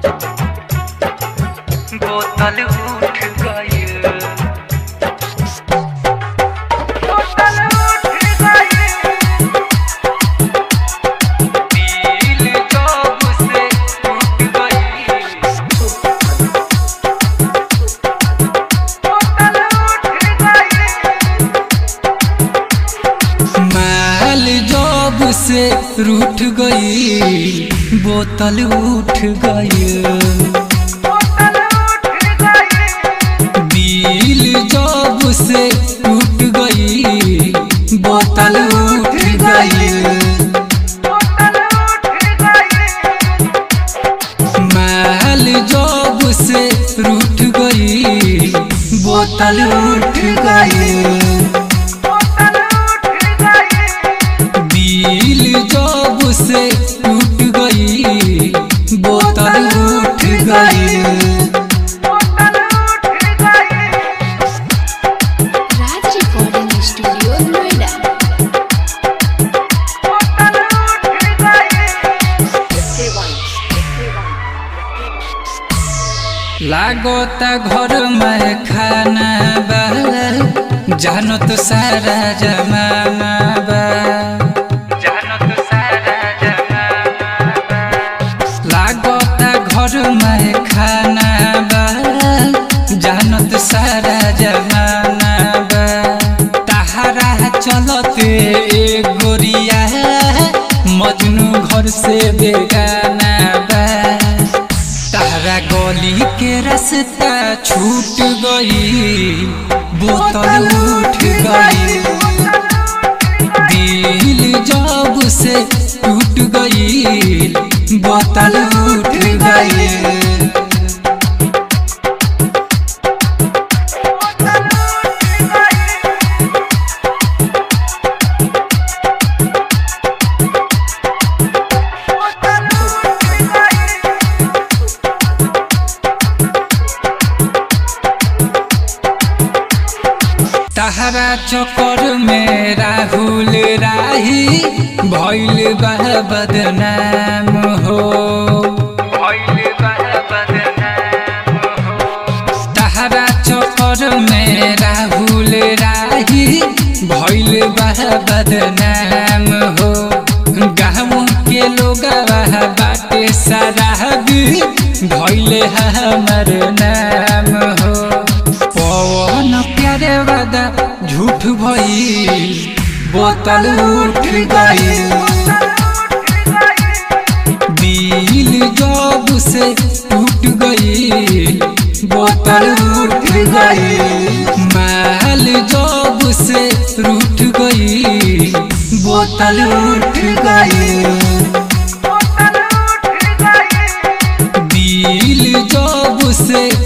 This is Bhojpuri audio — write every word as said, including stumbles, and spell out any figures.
बोतल उठ गई से रूठ गई बोतल उठ गई दिल जब से टूट गई बोतल उठ गई महल जब से रूठ गई बोतल उठ गई जब से टूट गई बोतल उठ गई। Raj recording studio Noida. लागोता घर में खाना बा जानो तो सारा जमाना बा घर में खाना बा जानत सारा जमाना बा तहरा चलते एक गोरिया मजनू घर से बेगाना बा तहरा गली के रास्ता छूट गई बोतल उठ गई दिल जब से टूट गई बोतल उठ गई। तहरा चक्कर में राहुल राही भइल बा बदनाम हो तहरा चक्कर में राहुल राही भइल बा बदनाम हो गाँव के लोग बाटे सराबी धइले हमर नाम हो पवन प्यारे वादा झूठ भइल बोतल उठ गई दिल जब से टूट गई बोतल उठ गई महल जब से रूठ गई बोतल उठ गई दिल जब से